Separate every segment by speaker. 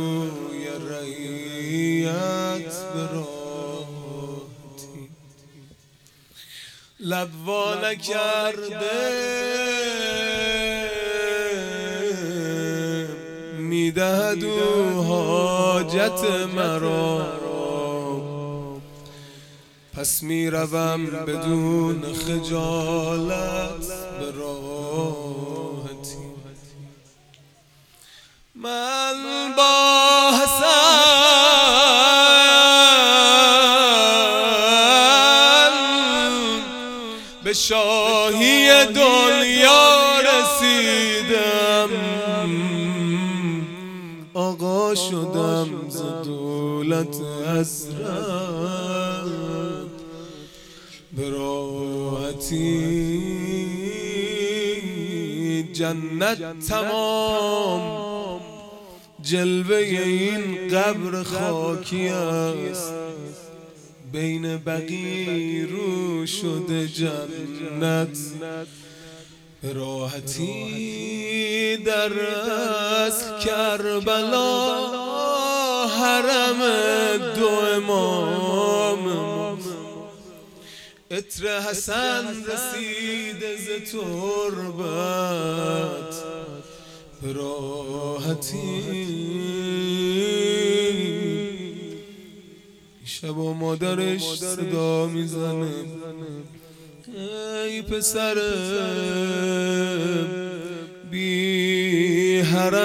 Speaker 1: روی رعیت به راحتی، لب وا نکرده میدهد او حاجت مرا، پس میروم بدون خجالت به راحتی. من با حسن به شاهی دنیا رسیدم، آقا شدم ز دولت حضرت به راحتی. جنت تمام جلوه این قبر خاکی است، بین بقیع رو شده جنت به راحتی. در اصل کربلا حرم دو امام، عطر حسن رسیده ز تربت به راحتی. شبا مادرش صدا میزنه ای پسر بی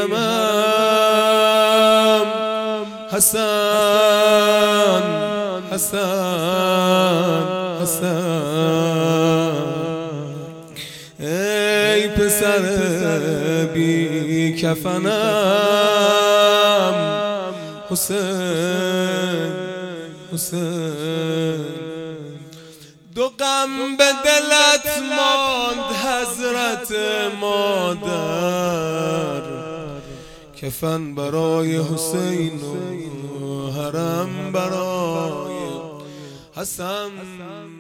Speaker 1: حرمم، حسن حسن حسن، ای پسر بی کفنم، حسین حسین. دو غم به دلت ماند حضرت مادر، کفن برای حسین و حرم برای حسن.